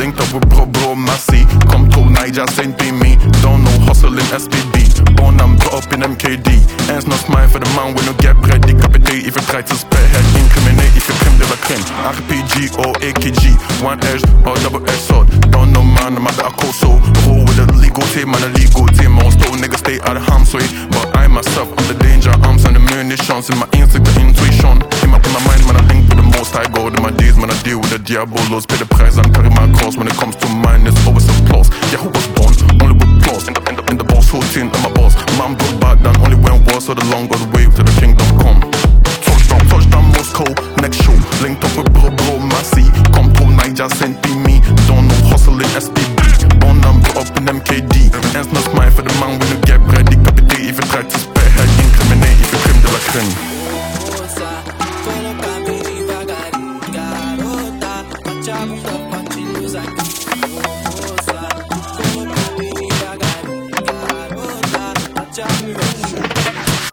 Linked up with bro, Massey. Come to Niger, Saint be me. Don't know hustling SPB. Born and brought up in MKD. Ends not smile for the man when you get bread. Decapitate if you try to spearhead. Incriminate if you crime de la crime. RPG or AKG. One edge or double edged sword. Don't know man, I'm a better cold soul. Roll with a legal team and a legal team. Most old niggas stay out of harm's way. But I myself, I'm the danger. Arms and the munitions. In my instinct, the intuition. In my mind, man, I think with the most I go. In my days, man, I deal with the diabolos. Pay the price and carry my cross. When it comes to mine, it's always applause. Yeah, who was born? Only with applause. In the boss, whole team, and my boss. Man broke back down, only went war. So the long was wave to the kingdom come. Touchdown Moscow, next show. Linked up with bro, Massey. Come to Niger, Saint be me. Don't know hustling SPB. Born and brought up in MKD. Ends not smile for